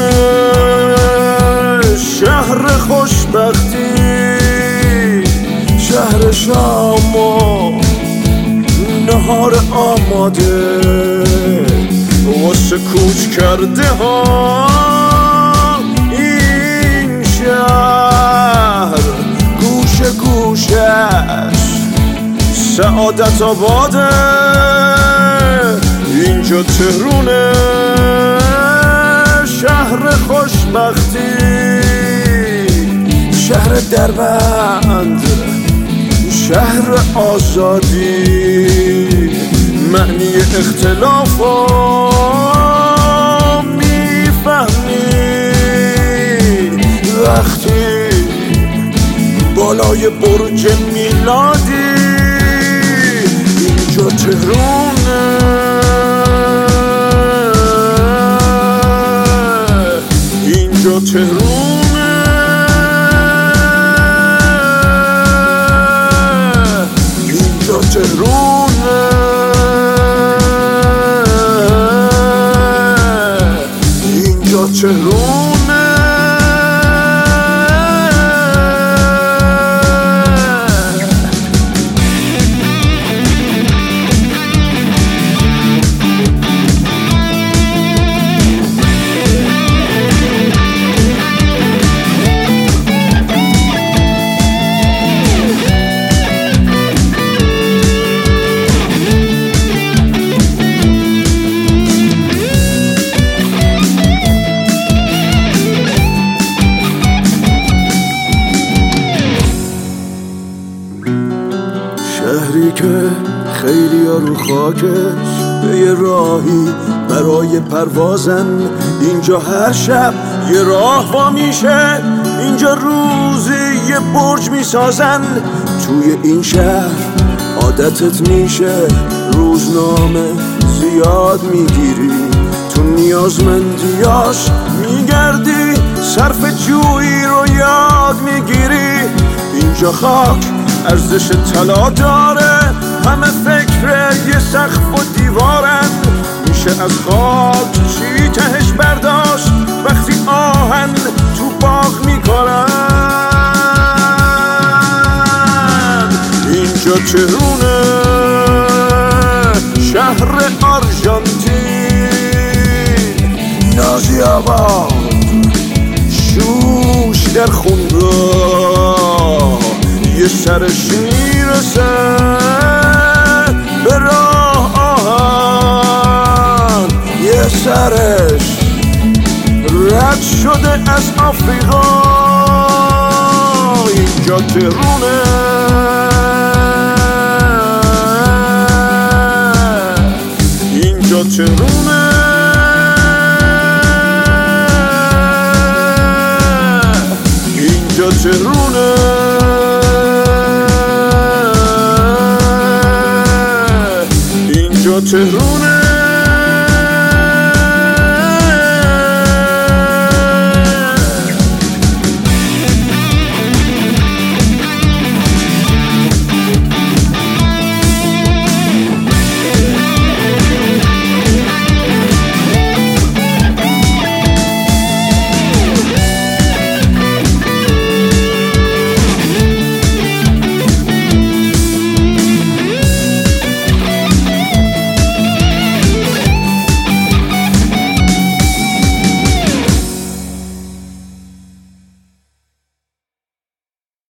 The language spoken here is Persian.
شهر خوشبختی، شهر شام و نهار آماده واسه کوچ کرده ها. این شهر گوشه گوشش سعادت آباده، اینجا تهرونه شهر خوشبختی، شهر دربند، شهر آزادی، معنی اختلافا میفهمی وقتی بالای برج میلادی. اینجا تهرونه، اینجا تهرونه، اینجا تهرونه، اینجا تهرونه. شهری که خیلی ها رو خاکش به یه راهی برای پروازن، اینجا هر شب یه راه وا میشه، اینجا روزی یه برج میسازن. توی این شهر عادتت میشه روزنامه زیاد میگیری، تو نیازمندیاش میگردی، صرف جویی رو یاد میگیری. اینجا خاک ارزش طلا داره، همه فکر یه سقف و دیوارن، میشه از خاک چی تهش برداشت وقتی آهن تو باغ میکنن. اینجا تهرونه شهر آرژانتین، نازی آباد شوش در خونگاه، یه سرش میرسه به راه آهن، یه سرش رد شده از آفریقا. اینجا تهرونه، اینجا تهرونه، اینجا تهرونه، اینجا تهرونه.